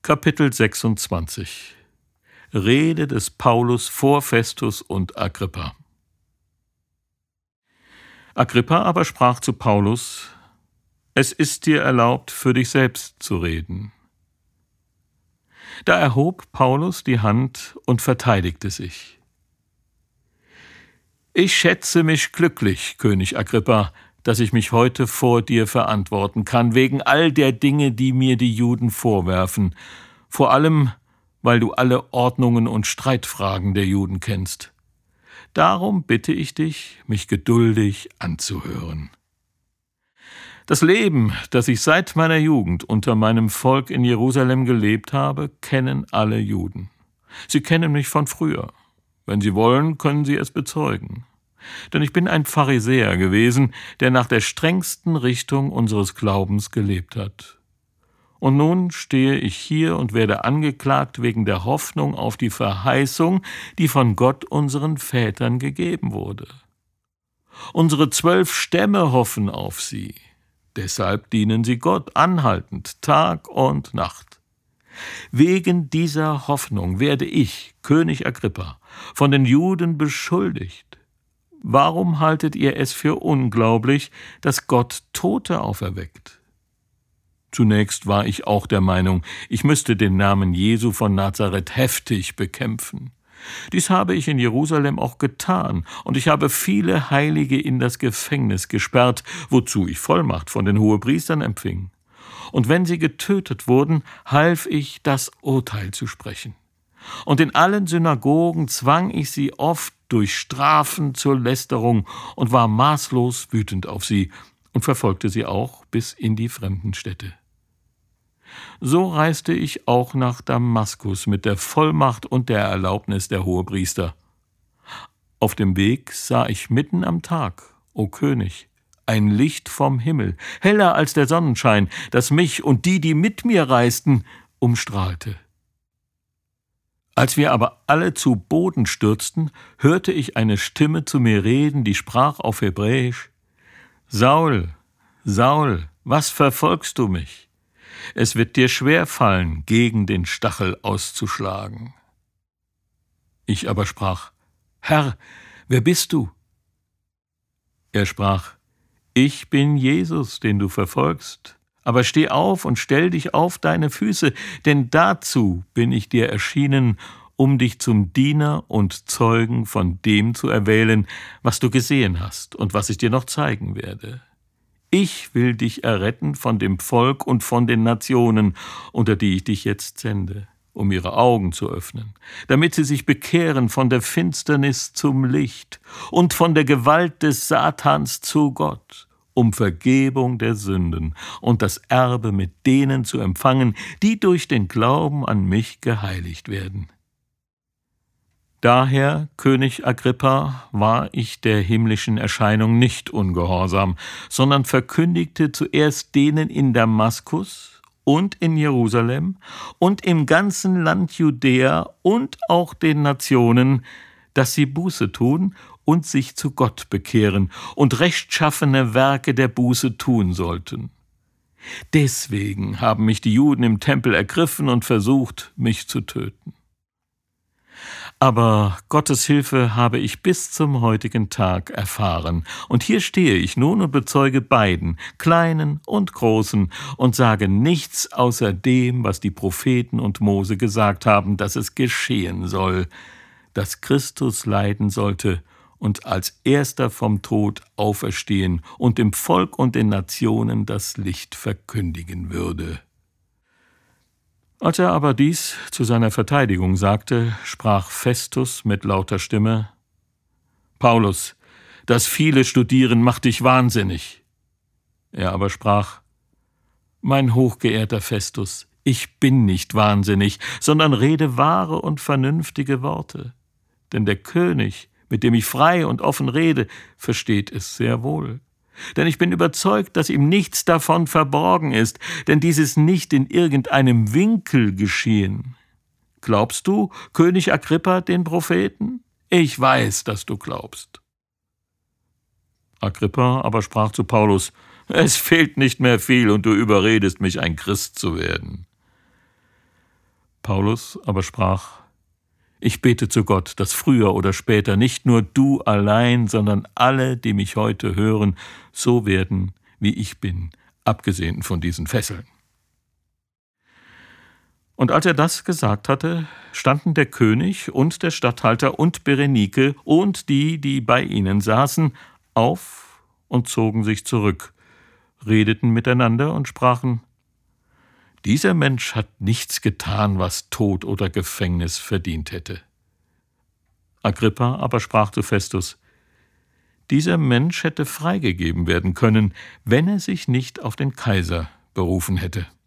Kapitel 26 Rede des Paulus vor Festus und Agrippa. Agrippa aber sprach zu Paulus: Es ist dir erlaubt, für dich selbst zu reden. Da erhob Paulus die Hand und verteidigte sich. Ich schätze mich glücklich, König Agrippa, dass ich mich heute vor dir verantworten kann, wegen all der Dinge, die mir die Juden vorwerfen, vor allem, weil du alle Ordnungen und Streitfragen der Juden kennst. Darum bitte ich dich, mich geduldig anzuhören. Das Leben, das ich seit meiner Jugend unter meinem Volk in Jerusalem gelebt habe, kennen alle Juden. Sie kennen mich von früher. Wenn sie wollen, können sie es bezeugen. Denn ich bin ein Pharisäer gewesen, der nach der strengsten Richtung unseres Glaubens gelebt hat. Und nun stehe ich hier und werde angeklagt wegen der Hoffnung auf die Verheißung, die von Gott unseren Vätern gegeben wurde. Unsere 12 Stämme hoffen auf sie. Deshalb dienen sie Gott anhaltend, Tag und Nacht. Wegen dieser Hoffnung werde ich, König Agrippa, von den Juden beschuldigt. Warum haltet ihr es für unglaublich, dass Gott Tote auferweckt? Zunächst war ich auch der Meinung, ich müsste den Namen Jesu von Nazareth heftig bekämpfen. Dies habe ich in Jerusalem auch getan, und ich habe viele Heilige in das Gefängnis gesperrt, wozu ich Vollmacht von den Hohepriestern empfing. Und wenn sie getötet wurden, half ich, das Urteil zu sprechen. Und in allen Synagogen zwang ich sie oft durch Strafen zur Lästerung und war maßlos wütend auf sie und verfolgte sie auch bis in die fremden Städte. So reiste ich auch nach Damaskus mit der Vollmacht und der Erlaubnis der Hohepriester. Auf dem Weg sah ich mitten am Tag, o König, ein Licht vom Himmel, heller als der Sonnenschein, das mich und die mit mir reisten, umstrahlte. Als wir aber alle zu Boden stürzten, hörte ich eine Stimme zu mir reden, die sprach auf Hebräisch: Saul, Saul, was verfolgst du mich? Es wird dir schwer fallen, gegen den Stachel auszuschlagen. Ich aber sprach: Herr, wer bist du? Er sprach: Ich bin Jesus, den du verfolgst. Aber steh auf und stell dich auf deine Füße, denn dazu bin ich dir erschienen, um dich zum Diener und Zeugen von dem zu erwählen, was du gesehen hast und was ich dir noch zeigen werde. Ich will dich erretten von dem Volk und von den Nationen, unter die ich dich jetzt sende, um ihre Augen zu öffnen, damit sie sich bekehren von der Finsternis zum Licht und von der Gewalt des Satans zu Gott, um Vergebung der Sünden und das Erbe mit denen zu empfangen, die durch den Glauben an mich geheiligt werden. Daher, König Agrippa, war ich der himmlischen Erscheinung nicht ungehorsam, sondern verkündigte zuerst denen in Damaskus und in Jerusalem und im ganzen Land Judäa und auch den Nationen, dass sie Buße tun und sich zu Gott bekehren und rechtschaffene Werke der Buße tun sollten. Deswegen haben mich die Juden im Tempel ergriffen und versucht, mich zu töten. Aber Gottes Hilfe habe ich bis zum heutigen Tag erfahren. Und hier stehe ich nun und bezeuge beiden, Kleinen und Großen, und sage nichts außer dem, was die Propheten und Mose gesagt haben, dass es geschehen soll, dass Christus leiden sollte und als Erster vom Tod auferstehen und dem Volk und den Nationen das Licht verkündigen würde. Als er aber dies zu seiner Verteidigung sagte, sprach Festus mit lauter Stimme: Paulus, das viele Studieren macht dich wahnsinnig. Er aber sprach: Mein hochgeehrter Festus, ich bin nicht wahnsinnig, sondern rede wahre und vernünftige Worte. Denn der König, mit dem ich frei und offen rede, versteht es sehr wohl. Denn ich bin überzeugt, dass ihm nichts davon verborgen ist, denn dies ist nicht in irgendeinem Winkel geschehen. Glaubst du, König Agrippa, den Propheten? Ich weiß, dass du glaubst. Agrippa aber sprach zu Paulus: Es fehlt nicht mehr viel, und du überredest mich, ein Christ zu werden. Paulus aber sprach: Ich bete zu Gott, dass früher oder später nicht nur du allein, sondern alle, die mich heute hören, so werden, wie ich bin, abgesehen von diesen Fesseln. Und als er das gesagt hatte, standen der König und der Statthalter und Berenike und die, die bei ihnen saßen, auf und zogen sich zurück, redeten miteinander und sprachen: Dieser Mensch hat nichts getan, was Tod oder Gefängnis verdient hätte. Agrippa aber sprach zu Festus: Dieser Mensch hätte freigegeben werden können, wenn er sich nicht auf den Kaiser berufen hätte.